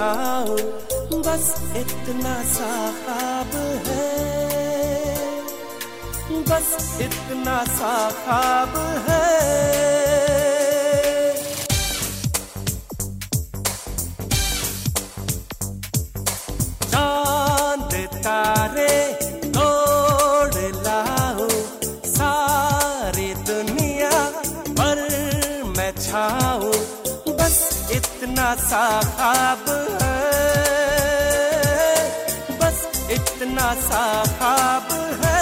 छाओ, बस इतना सा ख्वाब है, बस इतना सा ख्वाब है। चांद तारे तोड़ लाओ, सारी दुनिया पर मैं छाऊं, बस इतना सा ख्वाब है, बस इतना सा ख्वाब है।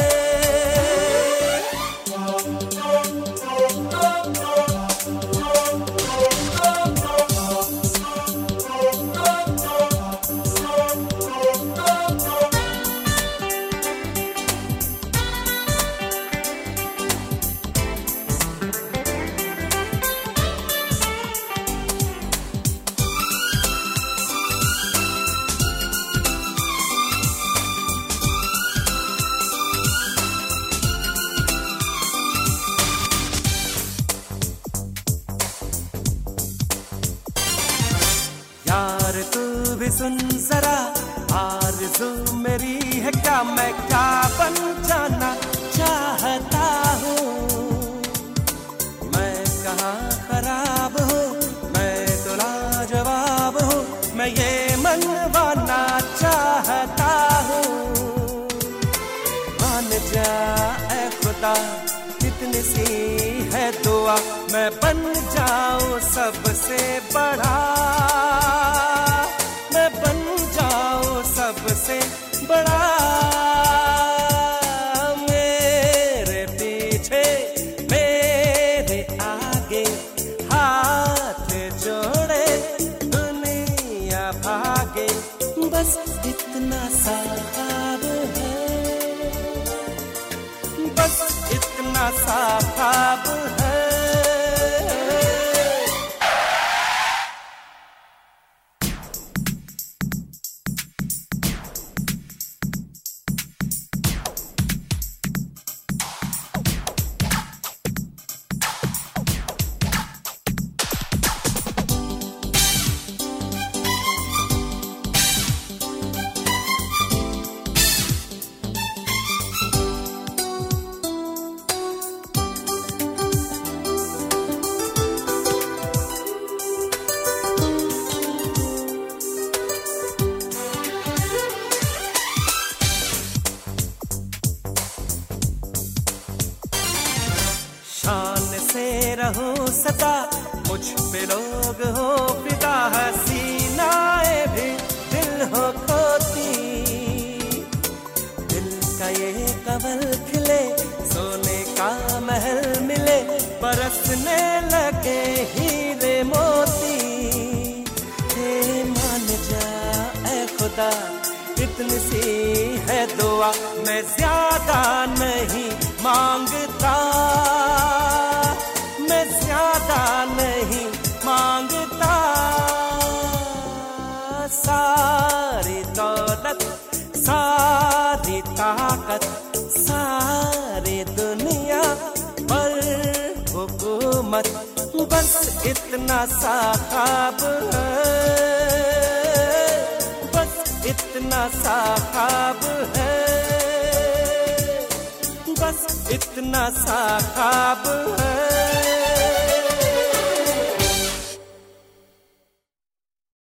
यार तू भी सुन जरा, आरज़ू मेरी है क्या, मैं क्या बन जाना चाहता हूँ। मैं कहाँ खराब हूँ, मैं तो लाजवाब हूँ, मैं ये मनवाना चाहता हूँ। मान जा ऐ खुदा, कितनी सी है दुआ, मैं बन जाऊं सबसे बड़ा, मैं बन जाऊं सबसे बड़ा। मेरे पीछे मेरे आगे हाथ जोड़े दुनिया भागे, बस इतना सा ख्वाब है, बस इतना सा ख्वाब है। शान से रहो सदा, मुझ पे लोग हो फिदा, हसीनाएं भी दिल हो खोती। दिल का ये कमल खिले, सोने का महल मिले, बरसने लगे हीरे मोती। हे मान जा ऐ खुदा, इतनी सी है दुआ, मैं ज्यादा नहीं मांगता, मैं ज्यादा नहीं मांगता। सारी दौलत, सारी ताकत, सारी दुनिया पर हुकूमत, बस इतना सा ख्वाब है, बस इतना सा ख्वाब है, बस इतना सा ख्वाब है।